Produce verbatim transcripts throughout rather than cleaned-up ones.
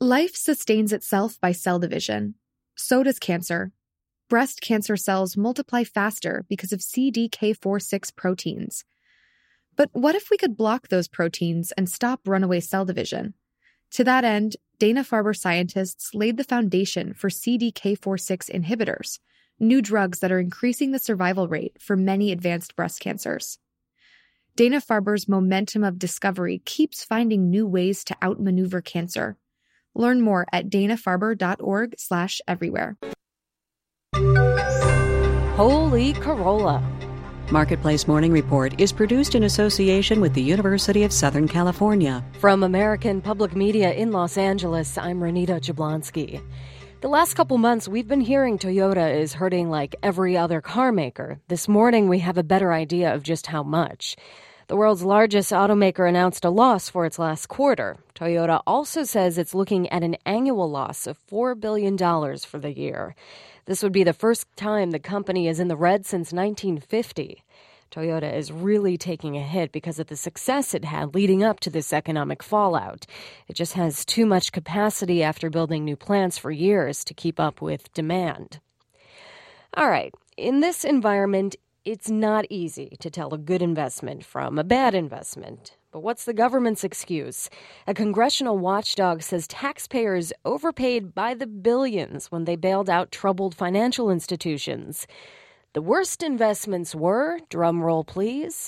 Life sustains itself by cell division. So does cancer. Breast cancer cells multiply faster because of C D K four six proteins. But what if we could block those proteins and stop runaway cell division? To that end, Dana-Farber scientists laid the foundation for C D K four six inhibitors, new drugs that are increasing the survival rate for many advanced breast cancers. Dana-Farber's momentum of discovery keeps finding new ways to outmaneuver cancer. Learn more at dana-farber.org slash everywhere. Holy Corolla. Marketplace Morning Report is produced in association with the University of Southern California. From American Public Media in Los Angeles, I'm Renita Jablonski. The last couple months, we've been hearing Toyota is hurting like every other car maker. This morning, we have a better idea of just how much. The world's largest automaker announced a loss for its last quarter. Toyota also says it's looking at an annual loss of four billion dollars for the year. This would be the first time the company is in the red since nineteen fifty. Toyota is really taking a hit because of the success it had leading up to this economic fallout. It just has too much capacity after building new plants for years to keep up with demand. All right, in this environment, it's not easy to tell a good investment from a bad investment. But what's the government's excuse? A congressional watchdog says taxpayers overpaid by the billions when they bailed out troubled financial institutions. The worst investments were, drum roll please,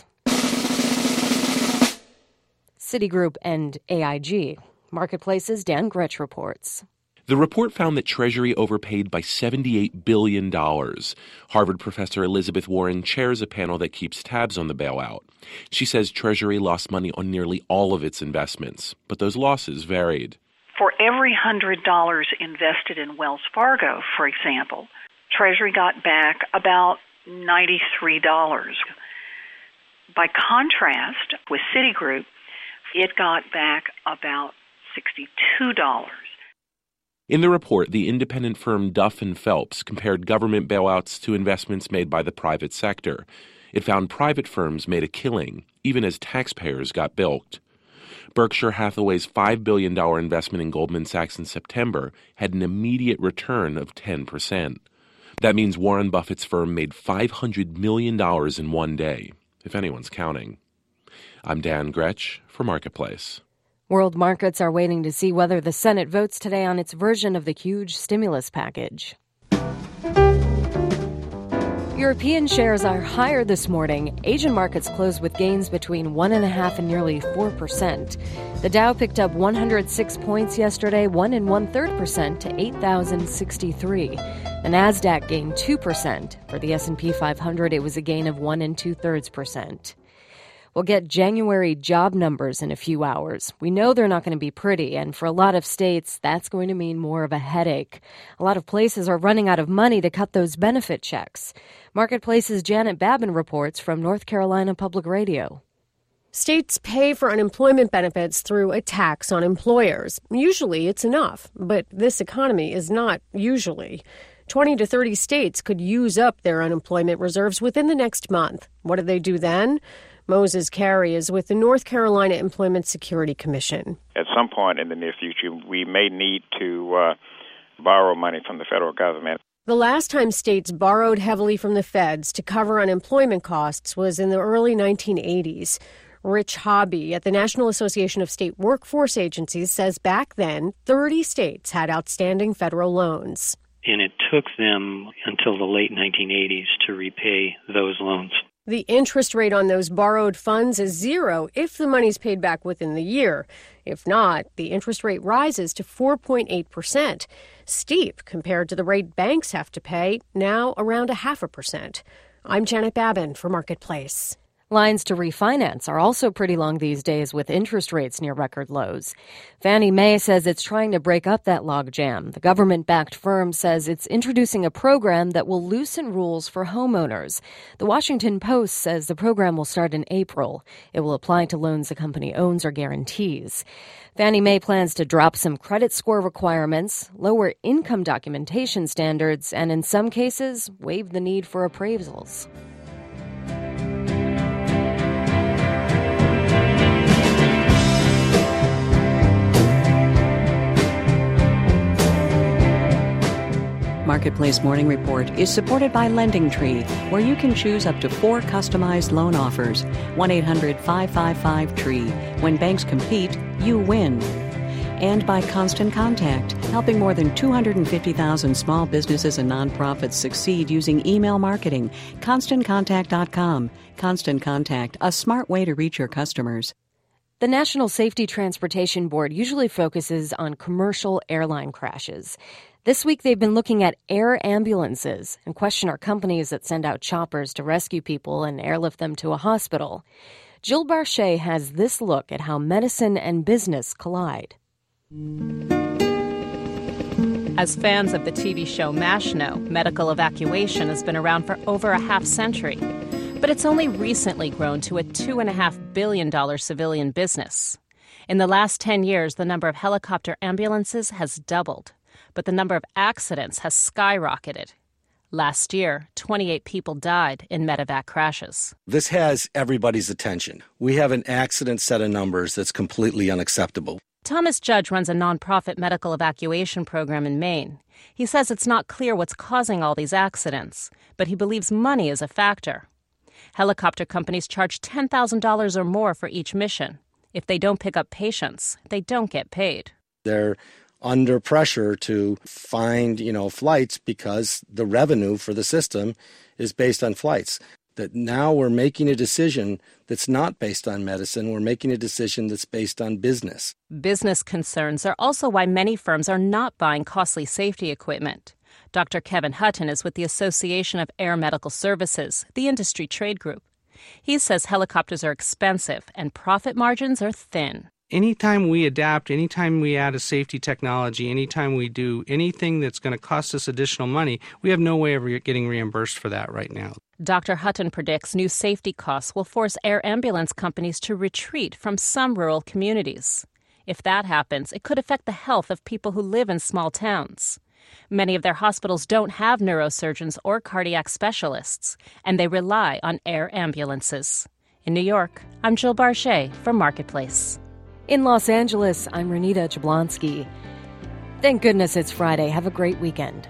Citigroup and A I G. Marketplace's Dan Gretsch reports. The report found that Treasury overpaid by seventy-eight billion dollars. Harvard professor Elizabeth Warren chairs a panel that keeps tabs on the bailout. She says Treasury lost money on nearly all of its investments, but those losses varied. For every one hundred dollars invested in Wells Fargo, for example, Treasury got back about ninety-three dollars. By contrast, with Citigroup, it got back about sixty-two dollars. In the report, the independent firm Duff and Phelps compared government bailouts to investments made by the private sector. It found private firms made a killing, even as taxpayers got bilked. Berkshire Hathaway's five billion dollars investment in Goldman Sachs in September had an immediate return of ten percent. That means Warren Buffett's firm made five hundred million dollars in one day, if anyone's counting. I'm Dan Gretsch for Marketplace. World markets are waiting to see whether the Senate votes today on its version of the huge stimulus package. European shares are higher this morning. Asian markets closed with gains between one point five and nearly four percent. The Dow picked up one hundred six points yesterday, one and one-third percent to eight thousand sixty-three. The Nasdaq gained two percent. For the S and P five hundred, it was a gain of one and two-thirds percent. We'll get January job numbers in a few hours. We know they're not going to be pretty, and for a lot of states, that's going to mean more of a headache. A lot of places are running out of money to cut those benefit checks. Marketplace's Janet Babin reports from North Carolina Public Radio. States pay for unemployment benefits through a tax on employers. Usually it's enough, but this economy is not usually. twenty to thirty states could use up their unemployment reserves within the next month. What do they do then? Moses Carey is with the North Carolina Employment Security Commission. At some point in the near future, we may need to uh, borrow money from the federal government. The last time states borrowed heavily from the feds to cover unemployment costs was in the early nineteen eighties. Rich Hobby at the National Association of State Workforce Agencies says back then, thirty states had outstanding federal loans. And it took them until the late nineteen eighties to repay those loans. The interest rate on those borrowed funds is zero if the money's paid back within the year. If not, the interest rate rises to four point eight percent. Steep compared to the rate banks have to pay, now around a half a percent. I'm Janet Babin for Marketplace. Lines to refinance are also pretty long these days with interest rates near record lows. Fannie Mae says it's trying to break up that logjam. The government-backed firm says it's introducing a program that will loosen rules for homeowners. The Washington Post says the program will start in April. It will apply to loans the company owns or guarantees. Fannie Mae plans to drop some credit score requirements, lower income documentation standards, and in some cases, waive the need for appraisals. Marketplace Morning Report is supported by LendingTree, where you can choose up to four customized loan offers. one eight hundred five five five TREE. When banks compete, you win. And by Constant Contact, helping more than two hundred fifty thousand small businesses and nonprofits succeed using email marketing. constant contact dot com. Constant Contact, a smart way to reach your customers. The National Safety Transportation Board usually focuses on commercial airline crashes. This week, they've been looking at air ambulances and question our companies that send out choppers to rescue people and airlift them to a hospital. Jill Barchet has this look at how medicine and business collide. As fans of the T V show MASH know, medical evacuation has been around for over a half century. But it's only recently grown to a two point five billion dollars civilian business. In the last ten years, the number of helicopter ambulances has doubled, but the number of accidents has skyrocketed. Last year, twenty-eight people died in medevac crashes. This has everybody's attention. We have an accident set of numbers that's completely unacceptable. Thomas Judge runs a nonprofit medical evacuation program in Maine. He says it's not clear what's causing all these accidents, but he believes money is a factor. Helicopter companies charge ten thousand dollars or more for each mission. If they don't pick up patients, they don't get paid. They're under pressure to find, you know, flights because the revenue for the system is based on flights. That now we're making a decision that's not based on medicine. We're making a decision that's based on business. Business concerns are also why many firms are not buying costly safety equipment. Doctor Kevin Hutton is with the Association of Air Medical Services, the industry trade group. He says helicopters are expensive and profit margins are thin. Anytime we adapt, anytime we add a safety technology, anytime we do anything that's going to cost us additional money, we have no way of re- getting reimbursed for that right now. Doctor Hutton predicts new safety costs will force air ambulance companies to retreat from some rural communities. If that happens, it could affect the health of people who live in small towns. Many of their hospitals don't have neurosurgeons or cardiac specialists, and they rely on air ambulances. In New York, I'm Jill Barchet for Marketplace. In Los Angeles, I'm Renita Jablonski. Thank goodness it's Friday. Have a great weekend.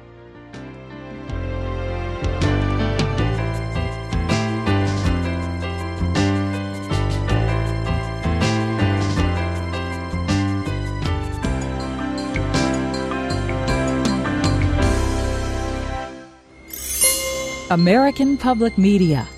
American Public Media.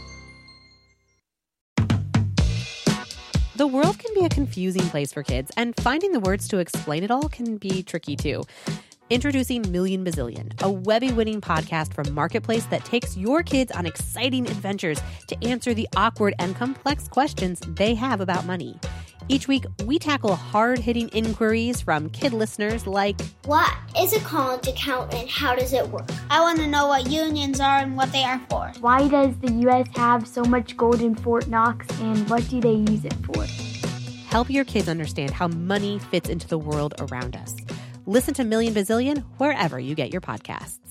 The world can be a confusing place for kids, and finding the words to explain it all can be tricky too. Introducing Million Bazillion, a Webby-winning podcast from Marketplace that takes your kids on exciting adventures to answer the awkward and complex questions they have about money. Each week, we tackle hard-hitting inquiries from kid listeners like, what is a college account and how does it work? I want to know what unions are and what they are for. Why does the U S have so much gold in Fort Knox and what do they use it for? Help your kids understand how money fits into the world around us. Listen to Million Bazillion wherever you get your podcasts.